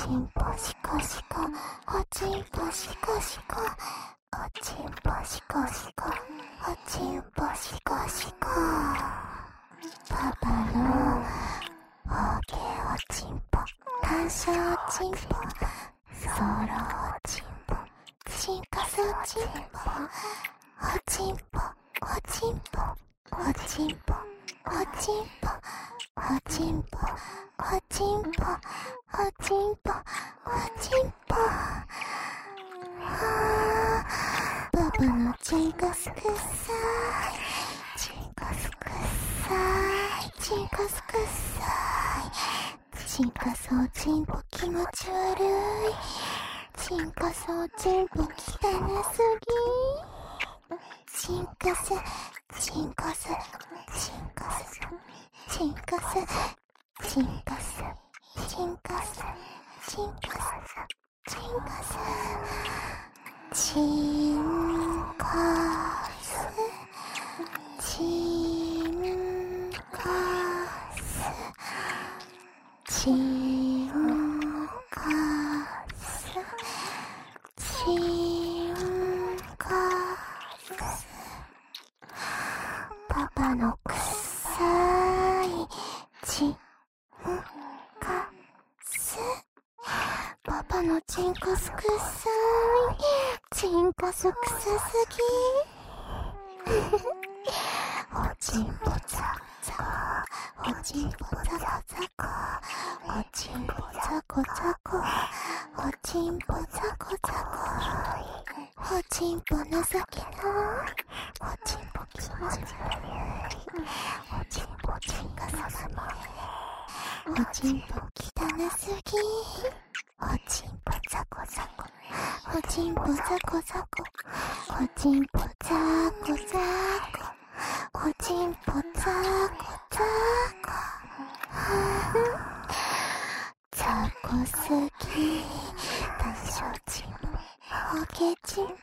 ちんぽしこしこ、おちんぽしこしこ、おちんぽしこしこ、おちんぽしこしこ。パパの大きいおちんぽ、感謝おちんぽ、ソロおちんぽ、チンカスおちんぽ、おちんぽ、おちんぽ、おちんぽ、おちんぽ、おちんぽ、おちんぽ、おちんぽ、おちんぽ。パパのチンカスくっさい、チンカスくっさい、チンカスくっさい、チンカスおちんぽ気持ち悪い、チンカスおちんぽ汚すぎ、チンカス、チンカス、チンカス、チンカス、チンカス、チンカス、チンカス、チンカス、チンカス、チンカス、チンカス、チンカス。パパのくっさいチンカス。パパのチンカスくっさい、チンカスくさすぎ。おちんぽザザコ、おちんぽザコザコ、おちんぽザコザコ、おちんぽザコザコ、おちんぽ情けない、おちんぽ気持ち悪い、おちんぽチンカスすぎ、おちんぽ汚すぎ、おちんぽザコザコ、おちんぽザコザコ、おちんぽザコザコ、おちんぽザコザコ、ザコすぎ、大小ちんぽ、おけちんぽ、